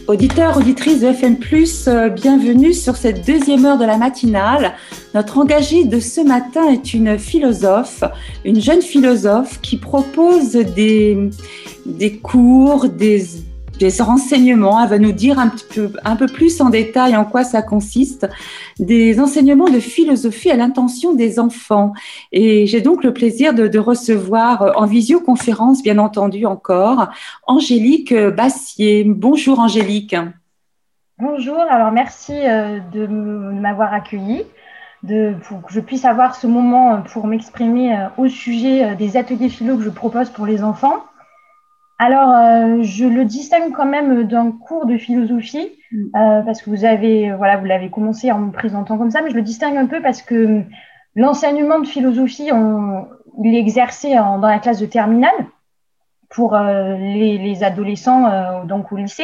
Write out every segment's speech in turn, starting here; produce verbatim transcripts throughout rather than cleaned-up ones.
Auditeurs, auditrices de F M plus, euh, bienvenue sur cette deuxième heure de la matinale. Notre engagée de ce matin est une philosophe, une jeune philosophe qui propose des, des cours, des, des renseignements. Elle va nous dire un, petit peu, un peu plus en détail en quoi ça consiste, des enseignements de philosophie à l'intention des enfants. Et j'ai donc le plaisir de, de recevoir en visioconférence, bien entendu encore, Angélique Bassier. Bonjour Angélique. Bonjour, alors merci de m'avoir accueillie, de, pour que je puisse avoir ce moment pour m'exprimer au sujet des ateliers philo que je propose pour les enfants. Alors, euh, je le distingue quand même d'un cours de philosophie, euh, parce que vous avez, voilà, vous l'avez commencé en me présentant comme ça, mais je le distingue un peu parce que l'enseignement de philosophie, on, il est exercé en, dans la classe de terminale pour euh, les, les adolescents, euh, donc au lycée,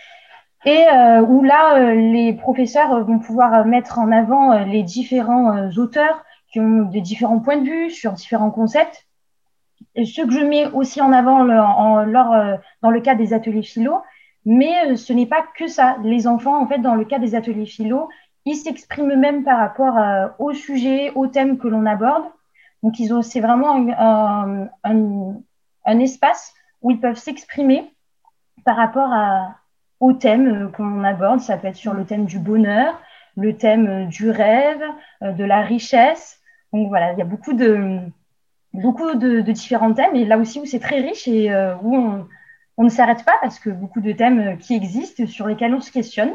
et euh, où là, euh, les professeurs vont pouvoir mettre en avant euh, les différents euh, auteurs qui ont des différents points de vue sur différents concepts. Et ce que je mets aussi en avant le, en, lors, euh, dans le cadre des ateliers philo, mais euh, ce n'est pas que ça. Les enfants, en fait, dans le cadre des ateliers philo, ils s'expriment même par rapport euh, au sujet, au thème que l'on aborde. Donc, ils ont, c'est vraiment un, un, un, un espace où ils peuvent s'exprimer par rapport à, au thème qu'on aborde. Ça peut être sur le thème du bonheur, le thème du rêve, euh, de la richesse. Donc, voilà, il y a beaucoup de... beaucoup de, de différents thèmes, et là aussi où c'est très riche et euh, où on, on ne s'arrête pas parce que beaucoup de thèmes qui existent sur lesquels on se questionne.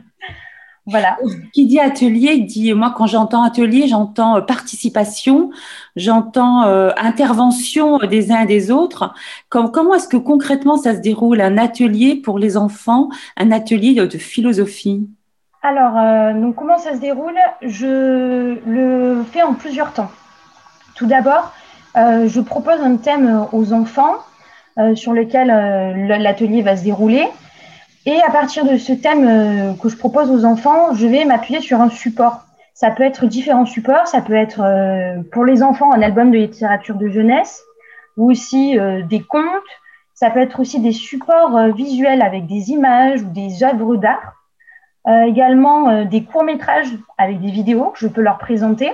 Voilà. Qui dit atelier, dit, moi quand j'entends atelier, j'entends participation, j'entends euh, intervention des uns et des autres. Comme, comment est-ce que concrètement ça se déroule un atelier pour les enfants, un atelier de, de philosophie? Alors, euh, donc comment ça se déroule? Je le fais en plusieurs temps. Tout d'abord, euh, je propose un thème aux enfants euh, sur lequel euh, l'atelier va se dérouler. Et à partir de ce thème euh, que je propose aux enfants, je vais m'appuyer sur un support. Ça peut être différents supports, ça peut être euh, pour les enfants un album de littérature de jeunesse, ou aussi euh, des contes, ça peut être aussi des supports euh, visuels avec des images ou des œuvres d'art, euh, également euh, des courts-métrages avec des vidéos que je peux leur présenter,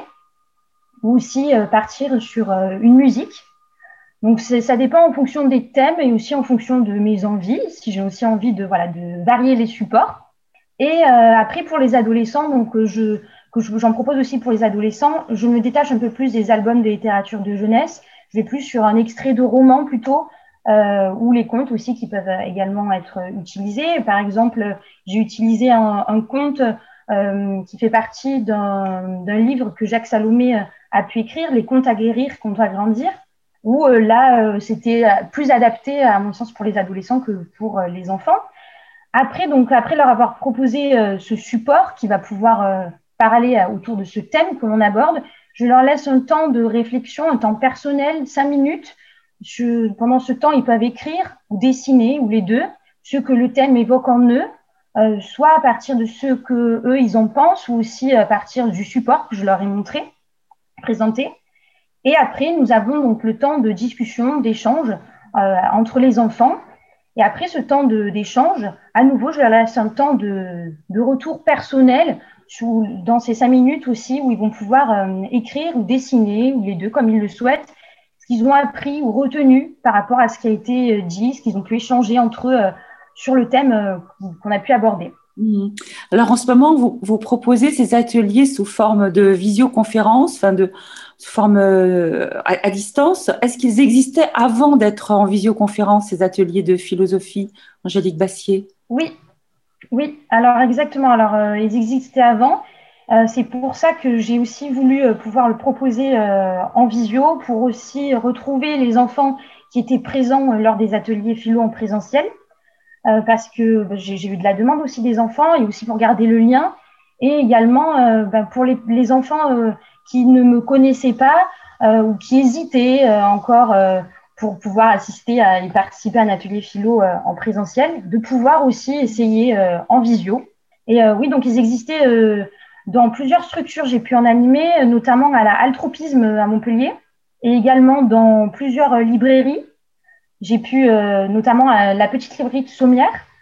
ou aussi euh, partir sur euh, une musique. Donc, ça dépend en fonction des thèmes et aussi en fonction de mes envies, si j'ai aussi envie de, voilà, de varier les supports. Et euh, après, pour les adolescents, donc, je, que j'en propose aussi pour les adolescents, je me détache un peu plus des albums de littérature de jeunesse. Je vais plus sur un extrait de roman plutôt, euh, ou les contes aussi qui peuvent également être utilisés. Par exemple, j'ai utilisé un, un conte euh, qui fait partie d'un livre que Jacques Salomé a pu écrire, Les contes à guérir, contes à grandir, où euh, là, euh, c'était plus adapté, à mon sens, pour les adolescents que pour euh, les enfants. Après, donc, après leur avoir proposé euh, ce support qui va pouvoir euh, parler euh, autour de ce thème que l'on aborde, je leur laisse un temps de réflexion, un temps personnel, cinq minutes. Je, pendant ce temps, ils peuvent écrire ou dessiner, ou les deux, ce que le thème évoque en eux, euh, soit à partir de ce que eux ils en pensent, ou aussi à partir du support que je leur ai montré, présenté. Et après, nous avons donc le temps de discussion, d'échange euh, entre les enfants. Et après ce temps d'échange, à nouveau, je leur laisse un temps de, de retour personnel sous, dans ces cinq minutes aussi, où ils vont pouvoir euh, écrire ou dessiner, ou les deux comme ils le souhaitent, ce qu'ils ont appris ou retenu par rapport à ce qui a été dit, ce qu'ils ont pu échanger entre eux euh, sur le thème euh, qu'on a pu aborder. Alors en ce moment, vous, vous proposez ces ateliers sous forme de visioconférence, enfin de sous forme euh, à, à distance. Est-ce qu'ils existaient avant d'être en visioconférence, ces ateliers de philosophie, Angélique Bassier? Oui, oui. Alors exactement. Alors euh, ils existaient avant. Euh, c'est pour ça que j'ai aussi voulu euh, pouvoir le proposer euh, en visio pour aussi retrouver les enfants qui étaient présents euh, lors des ateliers philo en présentiel. Euh, parce que bah, j'ai eu de la demande aussi des enfants et aussi pour garder le lien et également euh, bah, pour les, les enfants euh, qui ne me connaissaient pas euh, ou qui hésitaient euh, encore euh, pour pouvoir assister à et participer à un atelier philo euh, en présentiel, de pouvoir aussi essayer euh, en visio. Et euh, oui, donc ils existaient euh, dans plusieurs structures, j'ai pu en animer, notamment à la Altropisme à Montpellier et également dans plusieurs librairies. J'ai pu, euh, notamment à la petite librairie de Sommières,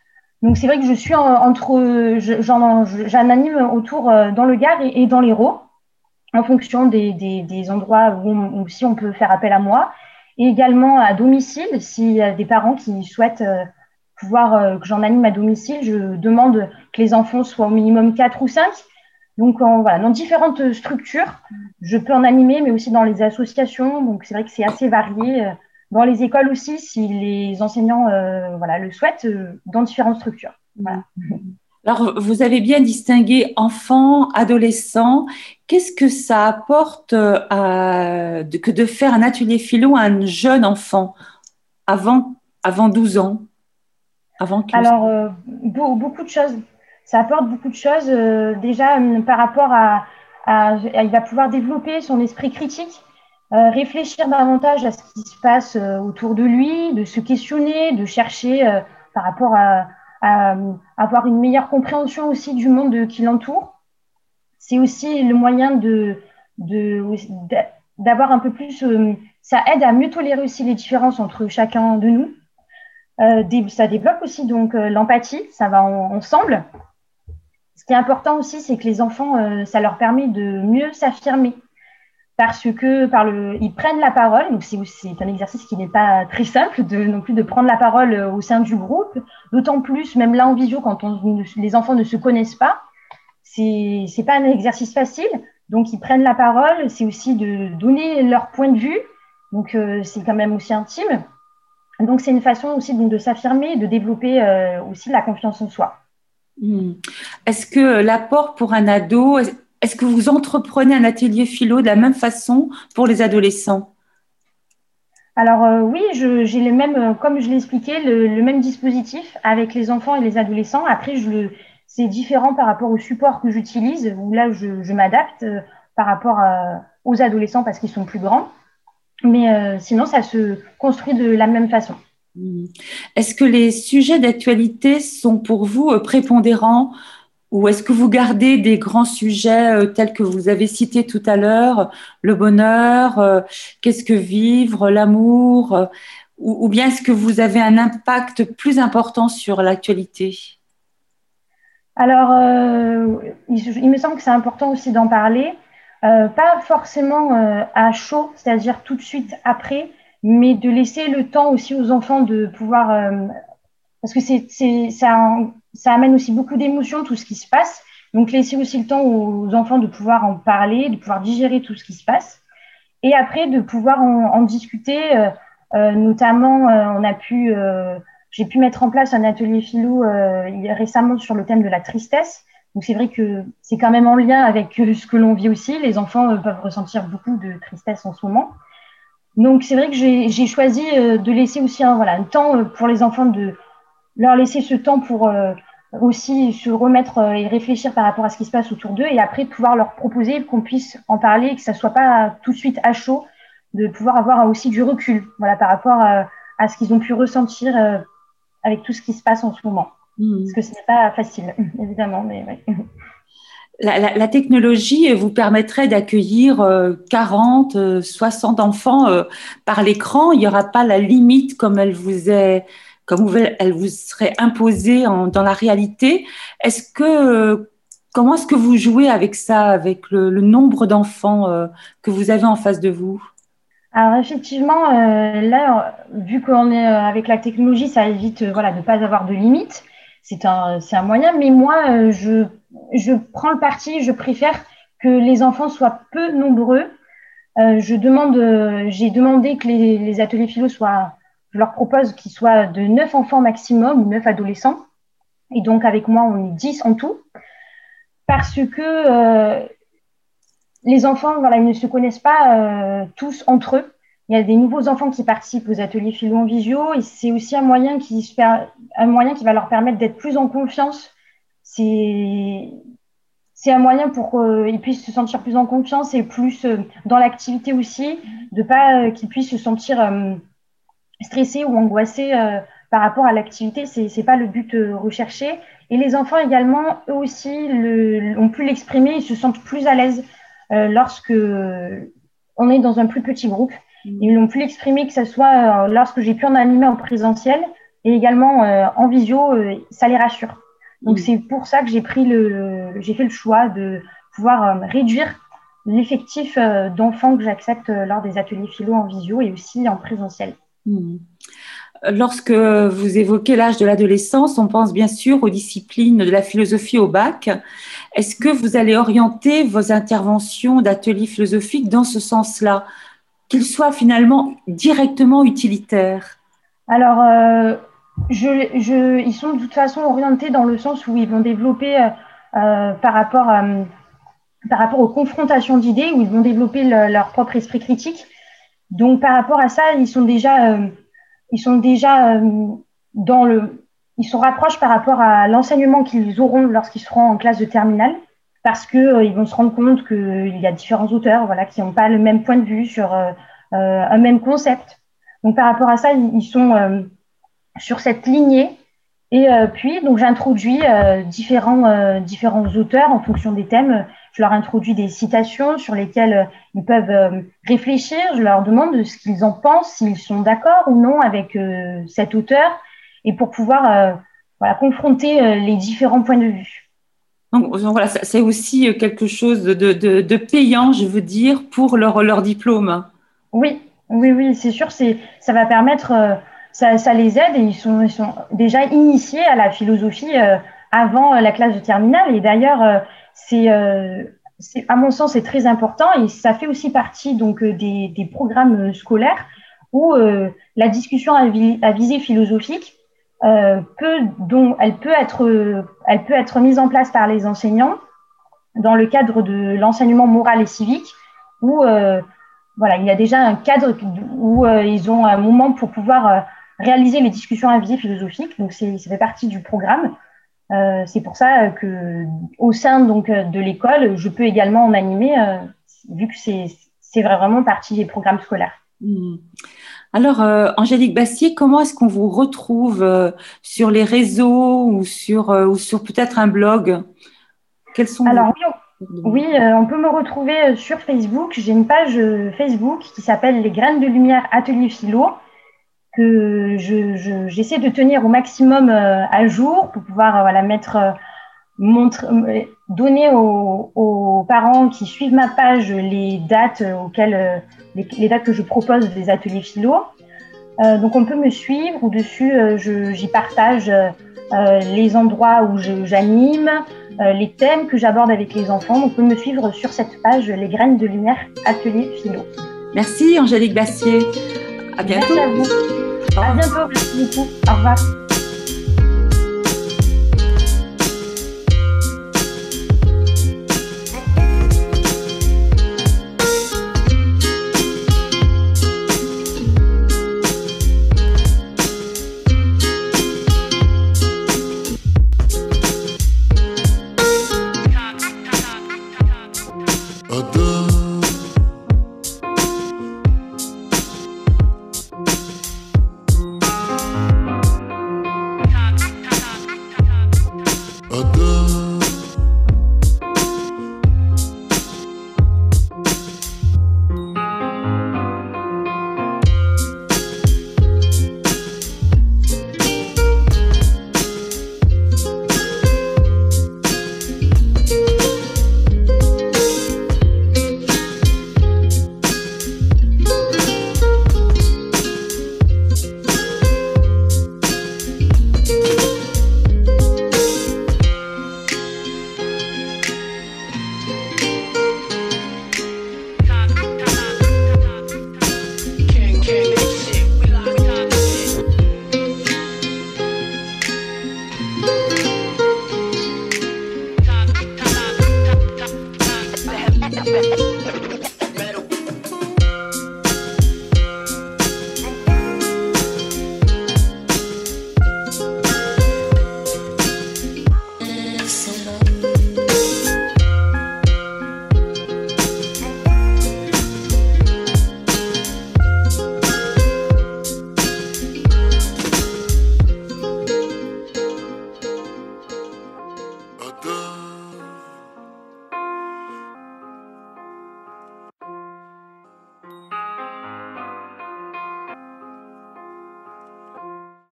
Donc, c'est vrai que je suis en, entre, je- j'en, j'en anime autour euh, dans le Gard et, et dans l'Hérault, en fonction des, des, des endroits où, on, où si on peut faire appel à moi, et également à domicile, s'il y a des parents qui souhaitent euh, pouvoir euh, que j'en anime à domicile, je demande que les enfants soient au minimum quatre ou cinq. Donc, en, voilà, dans différentes structures, je peux en animer, mais aussi dans les associations. Donc, c'est vrai que c'est assez varié. euh, Dans les écoles aussi, si les enseignants euh, voilà, le souhaitent, euh, dans différentes structures. Voilà. Alors, vous avez bien distingué enfants, adolescents. Qu'est-ce que ça apporte euh, à, de, que de faire un atelier philo à un jeune enfant avant, avant douze ans, avant qu'il... Alors, euh, beau- beaucoup de choses. Ça apporte beaucoup de choses. euh, déjà, euh, par rapport à, à- à- il va pouvoir développer son esprit critique, euh, réfléchir davantage à ce qui se passe euh, autour de lui, de se questionner, de chercher euh, par rapport à, à, euh, avoir une meilleure compréhension aussi du monde qui l'entoure. C'est aussi le moyen de, de, d'avoir un peu plus, euh, ça aide à mieux tolérer aussi les différences entre chacun de nous. Euh, des- ça développe aussi donc euh, l'empathie, ça va en- ensemble. Ce qui est important aussi, c'est que les enfants, euh, ça leur permet de mieux s'affirmer parce que par le, ils prennent la parole. Donc c'est, c'est un exercice qui n'est pas très simple de, non plus de prendre la parole euh, au sein du groupe. D'autant plus, même là en visio, quand on, les enfants ne se connaissent pas, c'est c'est pas un exercice facile. Donc ils prennent la parole. C'est aussi de donner leur point de vue. Donc euh, c'est quand même aussi intime. Donc, c'est une façon aussi donc, de s'affirmer, de développer euh, aussi la confiance en soi. Hmm. Est-ce que l'apport pour un ado, est-ce que vous entreprenez un atelier philo de la même façon pour les adolescents? Alors, euh, oui, je, j'ai le même, euh, comme je l'ai expliqué, le, le même dispositif avec les enfants et les adolescents. Après, je le, c'est différent par rapport au support que j'utilise, où là, je, je m'adapte euh, par rapport à- aux adolescents parce qu'ils sont plus grands. Mais euh, sinon, ça se construit de la même façon. Hmm. Est-ce que les sujets d'actualité sont pour vous euh, prépondérants ou est-ce que vous gardez des grands sujets euh, tels que vous avez cités tout à l'heure, le bonheur, euh, qu'est-ce que vivre, l'amour, euh, ou, ou bien est-ce que vous avez un impact plus important sur l'actualité? Alors, euh, il, il me semble que c'est important aussi d'en parler, euh, pas forcément euh, à chaud, c'est-à-dire tout de suite après, mais de laisser le temps aussi aux enfants de pouvoir, euh, parce que c'est, c'est, ça, ça amène aussi beaucoup d'émotions, tout ce qui se passe. Donc, laisser aussi le temps aux enfants de pouvoir en parler, de pouvoir digérer tout ce qui se passe. Et après, de pouvoir en, en discuter, euh, euh, notamment, euh, on a pu, euh, j'ai pu mettre en place un atelier philo euh, il y a récemment sur le thème de la tristesse. Donc, c'est vrai que c'est quand même en lien avec euh, ce que l'on vit aussi. Les enfants euh, peuvent ressentir beaucoup de tristesse en ce moment. Donc, c'est vrai que j'ai, j'ai choisi euh, de laisser aussi un, voilà, un temps euh, pour les enfants, de leur laisser ce temps pour euh, aussi se remettre euh, et réfléchir par rapport à ce qui se passe autour d'eux et après pouvoir leur proposer qu'on puisse en parler et que ça soit pas tout de suite à chaud, de pouvoir avoir aussi du recul, voilà, par rapport à, à ce qu'ils ont pu ressentir euh, avec tout ce qui se passe en ce moment. Parce Hmm. que ce n'est pas facile, évidemment, mais ouais. La, la- la technologie vous permettrait d'accueillir euh, quarante, euh, soixante enfants euh, par l'écran. Il n'y aura pas la limite comme elle vous est, comme vous- elle vous serait imposée en- dans la réalité. Est-ce que, euh, comment est-ce que vous jouez avec ça, avec le, le nombre d'enfants euh, que vous avez en face de vous? Alors effectivement, euh, là, euh, vu qu'on est euh, avec la technologie, ça évite euh, voilà, de ne pas avoir de limites. C'est un, c'est un moyen, mais moi, euh, je, je prends le parti, je préfère que les enfants soient peu nombreux. Euh, je demande, euh, j'ai demandé que les, les ateliers philo soient, je leur propose qu'ils soient de neuf enfants maximum ou neuf adolescents. Et donc avec moi, on est dix en tout. Parce que euh, les enfants, voilà, ils ne se connaissent pas euh, tous entre eux. Il y a des nouveaux enfants qui participent aux ateliers philo en visio et c'est aussi un moyen qui, se per- un moyen qui va leur permettre d'être plus en confiance. C'est c'est un moyen pour qu'ils puissent se sentir plus en confiance et plus euh, dans l'activité aussi, de pas euh, qu'ils puissent se sentir euh, stressés ou angoissés euh, par rapport à l'activité. C'est c'est pas le but euh, recherché. Et les enfants également, eux aussi, le, ont pu l'exprimer, ils se sentent plus à l'aise euh, lorsque on est dans un plus petit groupe. Ils l'ont pu l'exprimer, que ce soit euh, lorsque j'ai pu en animer en présentiel, et également euh, en visio, euh, ça les rassure. Donc, Mmh. c'est pour ça que j'ai pris le, le- j'ai fait le choix de pouvoir euh, réduire l'effectif euh, d'enfants que j'accepte euh, lors des ateliers philo en visio et aussi en présentiel. Mmh. Lorsque vous évoquez l'âge de l'adolescence, on pense bien sûr aux disciplines de la philosophie au bac. Est-ce que vous allez orienter vos interventions d'ateliers philosophiques dans ce sens-là, qu'ils soient finalement directement utilitaires? Alors, euh, je, je, ils sont de toute façon orientés dans le sens où ils vont développer euh, euh, par rapport à, par rapport aux confrontations d'idées, où ils vont développer le- leur propre esprit critique. Donc, par rapport à ça, ils sont déjà, euh, ils sont déjà euh, dans le, ils se rapprochent par rapport à l'enseignement qu'ils auront lorsqu'ils seront en classe de terminale, parce que euh, ils vont se rendre compte qu'il y a différents auteurs, voilà, qui n'ont pas le même point de vue sur euh, euh, un même concept. Donc, par rapport à ça, ils, ils sont euh, sur cette lignée. Et euh, puis, donc, j'introduis euh, différents, euh, différents auteurs en fonction des thèmes. Je leur introduis des citations sur lesquelles euh, ils peuvent euh, réfléchir. Je leur demande ce qu'ils en pensent, s'ils sont d'accord ou non avec euh, cet auteur, et pour pouvoir euh, voilà, confronter euh, les différents points de vue. Donc, donc voilà, ça- c'est aussi quelque chose de, de, de payant, je veux dire, pour leur, leur diplôme. Oui, oui, oui, c'est sûr, c'est, ça va permettre, euh, ça, ça les aide et ils sont, ils sont déjà initiés à la philosophie euh, avant euh, la classe de terminale. Et d'ailleurs, euh, c'est, euh, c'est, à mon sens, c'est très important et ça fait aussi partie donc euh, des, des programmes scolaires où euh, la discussion à, vi- à visée philosophique euh, peut, dont elle peut être, euh, elle peut être mise en place par les enseignants dans le cadre de l'enseignement moral et civique où euh, voilà, il y a déjà un cadre où euh, ils ont un moment pour pouvoir euh, réaliser les discussions à visée philosophique. Donc, c'est, ça fait partie du programme. Euh, c'est pour ça que, au sein donc de l'école, je peux également en animer, euh, vu que c'est, c'est vraiment partie des programmes scolaires. Hmm. Alors, euh, Angélique Bassier, comment est-ce qu'on vous retrouve euh, sur les réseaux ou sur, euh, ou sur peut-être un blog? Quels sont vos Alors oui, on, oui, euh, on peut me retrouver sur Facebook. J'ai une page euh, Facebook qui s'appelle Les Graines de Lumière Atelier Philo, que je, je, j'essaie de tenir au maximum euh, à jour pour pouvoir euh, voilà, mettre, euh, montre, euh, donner aux, aux parents qui suivent ma page les dates auxquelles euh, les, les dates que je propose des ateliers philo. Euh, donc on peut me suivre ou dessus euh, je, j'y partage euh, les endroits où je, j'anime, euh, les thèmes que j'aborde avec les enfants. Donc on peut me suivre sur cette page Les Graines de Lumière Atelier Philo. Merci Angélique Bassier. À bientôt. Merci à vous. À bientôt. Merci beaucoup. Au revoir.